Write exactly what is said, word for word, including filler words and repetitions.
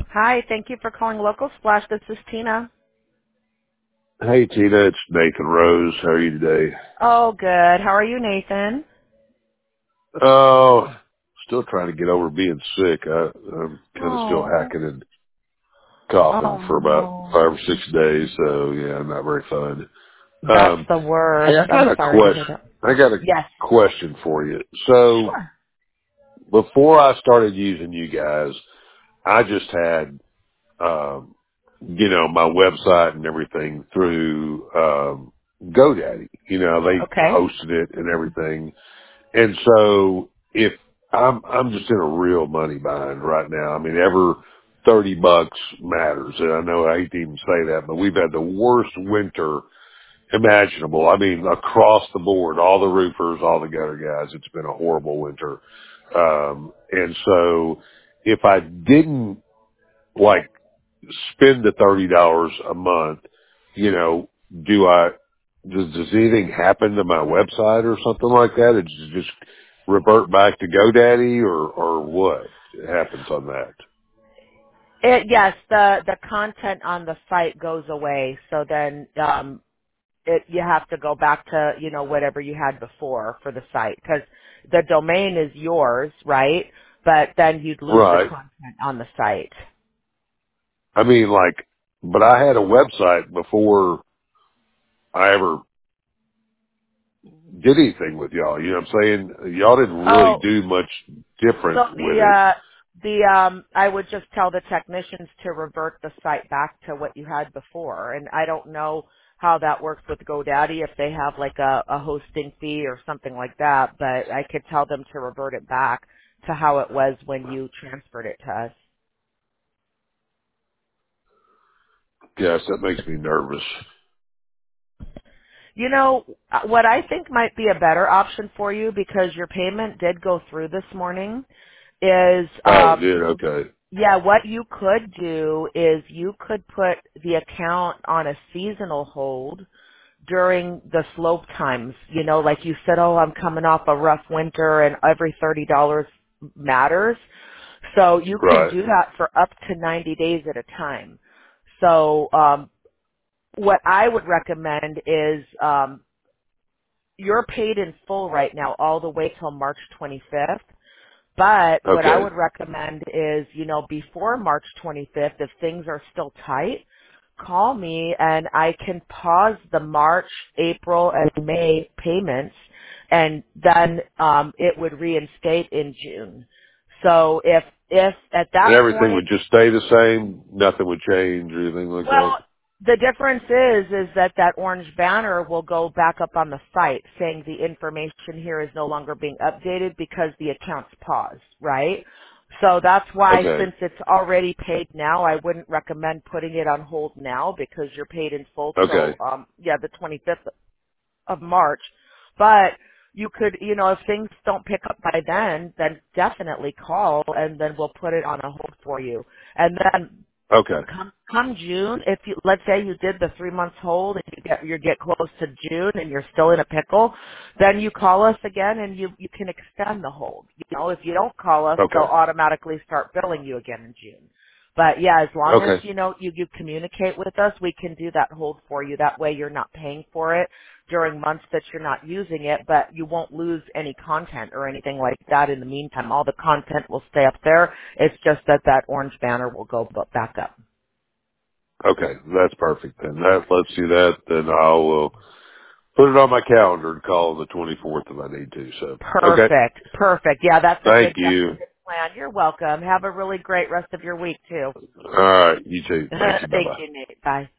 Hi, thank you for calling Local Splash. This is Tina. Hey Tina, it's Nathan Rose. How are you today? Oh, good. How are you, Nathan? Oh, still trying to get over being sick. I, I'm kind of still Oh, hacking and coughing oh for about no. five or six days, so yeah, not very fun. That's Um, the hey, worst. I I'm got a sorry to hear question. that. I got a Yes. question for you. So Sure. before I started using you guys, I just had, um, you know, my website and everything through um, GoDaddy. You know, they Okay. hosted it and everything. And so if I'm, I'm just in a real money bind right now. I mean, every thirty bucks matters. And I know I hate to even say that, but we've had the worst winter imaginable. I mean, across the board, all the roofers, all the gutter guys, it's been a horrible winter. Um, and so if I didn't like spend the thirty dollars a month, you know, do I, does, does anything happen to my website or something like that? It just just revert back to GoDaddy or, or what happens on that? It, yes, the the content on the site goes away. So then um, it, you have to go back to you know whatever you had before for the site because the domain is yours, right? But then you'd lose the Right. content on the site. I mean, like, but I had a website before I ever did anything with y'all. You know what I'm saying? Y'all didn't really Oh, do much so different with the it. uh the um I would just tell the technicians to revert the site back to what you had before. And I don't know how that works with GoDaddy if they have like a, a hosting fee or something like that, but I could tell them to revert it back to how it was when you transferred it to us. Yes, that makes me nervous. You know, uh, what I think might be a better option for you because your payment did go through this morning is Oh, it um did. Okay. yeah, what you could do is you could put the account on a seasonal hold during the slope times. You know, like you said, oh, I'm coming off a rough winter and every thirty dollars matters. So you can Right. do that for up to ninety days at a time. So um, what I would recommend is um, you're paid in full right now all the way till March twenty-fifth. But what I Okay. would recommend is, you know, before March twenty-fifth, if things are still tight, call me and I can pause the March, April, and May payments, and then um, it would reinstate in June. So if if at And that everything point would just stay the same. Nothing would change or anything like that. well, the difference is is that that orange banner will go back up on the site saying the information here is no longer being updated because the account's paused, right? So that's why Okay. since it's already paid now, I wouldn't recommend putting it on hold now because you're paid in full till Okay. um yeah, the twenty-fifth of March. But you could, you know, if things don't pick up by then, then definitely call and then we'll put it on a hold for you. And then Okay. come come June, if you let's say you did the three months hold and you get you get close to June and you're still in a pickle, then you call us again and you you can extend the hold. You know, if you don't call us, they'll Okay. automatically start billing you again in June. But yeah, as long as Okay. you know you, you communicate with us, we can do that hold for you. That way you're not paying for it during months that you're not using it, but you won't lose any content or anything like that in the meantime. All the content will stay up there. It's just that that orange banner will go bu- back up. Okay. That's perfect then. That, let's do that. Then I will put it on my calendar and call on the twenty-fourth if I need to. So, okay. Perfect. Perfect. Yeah, that's a Thank good, that's you. a good plan. You're welcome. Have a really great rest of your week too. All right. You too. Thank you. Bye Thank bye. you, Nate. Bye.